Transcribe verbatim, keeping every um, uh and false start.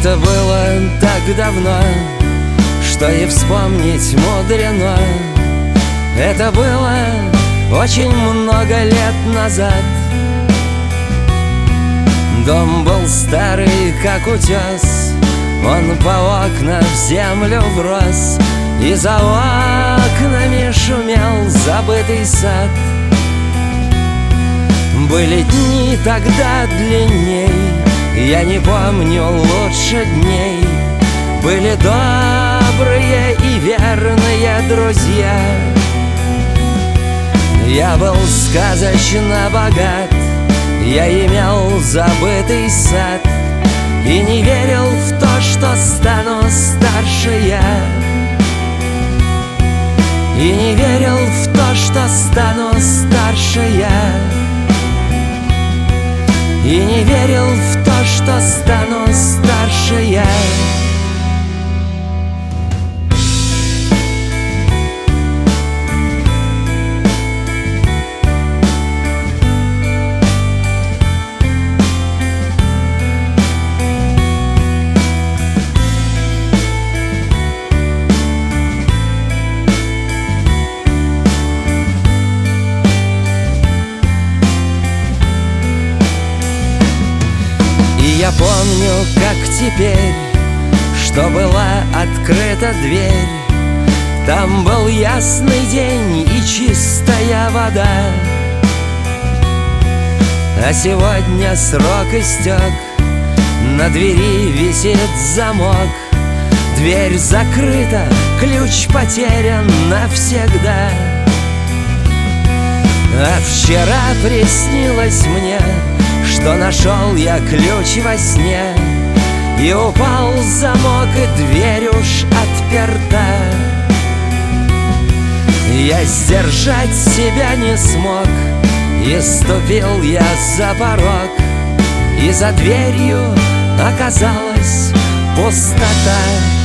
Это было так давно, что и вспомнить мудрено. Это было очень много лет назад. Дом был старый, как утес, он по окнам в землю врос, и за окнами шумел забытый сад. Были дни тогда длинней, я не помню лучше дней. Были добрые и верные друзья. Я был сказочно богат, я имел забытый сад, и не верил в то, что стану старше я. И не верил в то, что стану старше я. И не верил в то, что стану старше я. Я помню, как теперь, что была открыта дверь. Там был ясный день и чистая вода. А сегодня срок истек, на двери висит замок. Дверь закрыта, ключ потерян навсегда. А вчера приснилось мне, что нашел я ключ во сне, и упал замок, и дверь уж отперта. Я сдержать себя не смог, и ступил я за порог, и за дверью оказалась пустота.